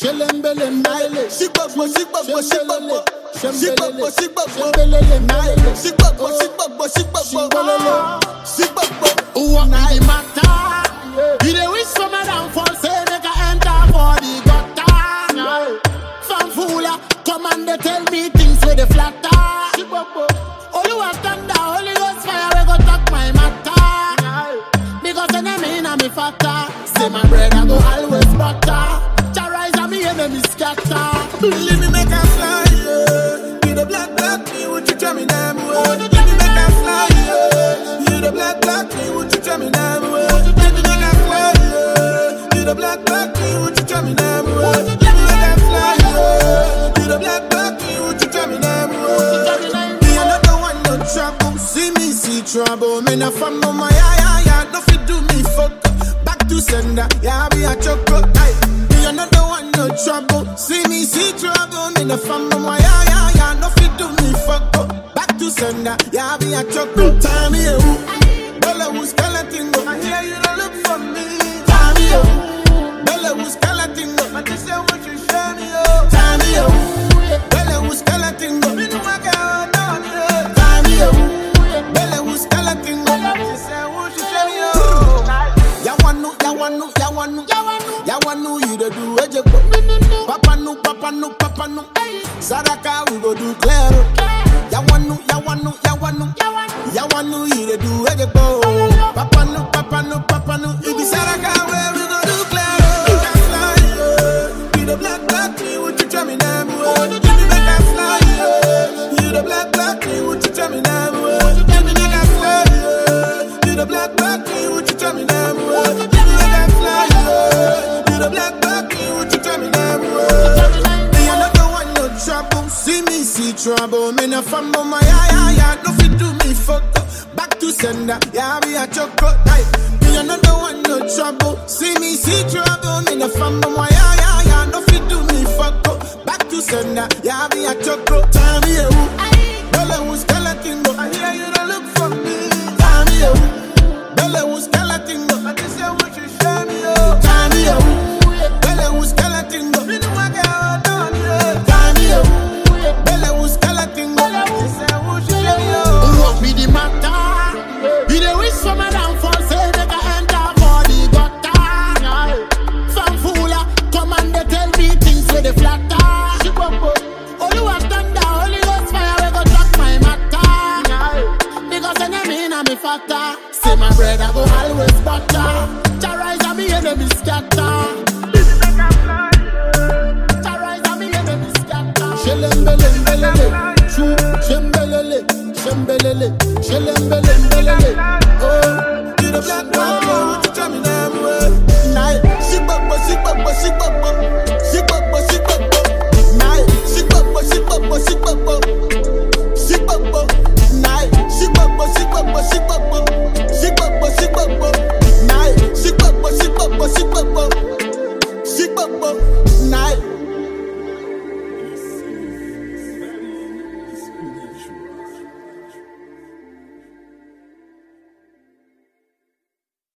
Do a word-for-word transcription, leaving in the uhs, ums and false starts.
Shelembelembele, Shikbokbo, shikbokbo, shikbokbo. Shikbokbo, shikbokbo. Shembelele, Shikbokbo, shikbokbo, shikbokbo. Shikbokbo. what me the matter? You dey wish for my downfall, say make I enter for the gutter. From fooler, come and they tell me things with the flatter. Oluwa thunder, Holy Ghost fire, we go talk my matter. Because enemy na me fatter. Say my bread I go always butter. Jah rise and me enemy scatter. Leave me make a fly, yeah. You the black black me, would you tell me damn well? Leave me make a fly, yeah. You the black black me, would you tell me damn well? Leave me make a fly, yeah. You the black black me, would you tell me damn well? Leave me make a fly, yeah. You the black black me, would you tell me damn well? Me another one no trouble, see me see trouble. Me na fumble my eye, eye, eye. No fit do me fuck up. Back to sender, yeah be a chocolate. Me another one no trouble, see me see trouble. Me na fumble my eye, eye, eye. No fit do me fuck up. Back to sender, yeah be a chocolate. Time me a who, Bella who's skeleton go. I hear you don't look for me. Time me a who, Bella who's skeleton go. I just say what you show me oh. Time me a who, Bella who's skeleton go. Me no I can't down here. Time me a who, Bella who's skeleton go. I just say what you show me oh. Ya wanu, ya wanu, ya wanu, ya wanu, you the do a job. Papa no, papa no, papa no. Saraka we go do clear. Ya wanu, ya wanu, ya wanu, ya wanu, you the do a job. Papa no, papa no, papa no. If it's Saraka where we go do clear. You can fly, yeah. You the black black me, would you tell me damn well? You the black fly, yeah. You the black black me, would you tell me damn well? You the black fly, yeah. You the black black me, would you tell me damn well? You the black fly, yeah. You the black black me, would you tell me damn well? Me another one no trouble, see me see trouble. Me na fumble my eye, eye, eye. No fit do me fuck up. Back to sender, yeah be a chocolate. Me another one no trouble, see me see trouble. Me na fumble my eye, eye, eye. No fit do me fuck up. Back to sender, yeah be a chocolate. Time me a who, Bella who's skeleton go. I hear you don't look for me. Time me a who, Bella who's skeleton go. I just say what you show me oh. Time me a who, Bella who's skeleton go. Me no I can't down here. Time me a who, Bella who's skeleton go. I just say what you show me oh. What be the matter? You dey wish for my downfall, say make I enter for the gutter. From fooler, come and they tell me things with the flatter. Oluwa thunder, Holy Ghost fire, we go talk my matter. Because enemy na me fatter. Say my bread I go always butter. Jah rise and me enemy scatter. Jah rise and me enemy scatter. Shelembelembelele, shoo, shembelele, shembelele, shelembelembelele. Oh, You the black black would you tell me damn well? Night, shikbokbo, shikbokbo, shikbokbo. Shikbokbo, shikbokbo. Night, shikbokbo, shikbokbo, shikbokbo. Shikbokbo. Night, shikbokbo, shikbokbo, shikbokbo. Shikbokbo, shikbokbo. Night, shikbokbo, shikbokbo, shikbokbo. Shikbokbo. Night.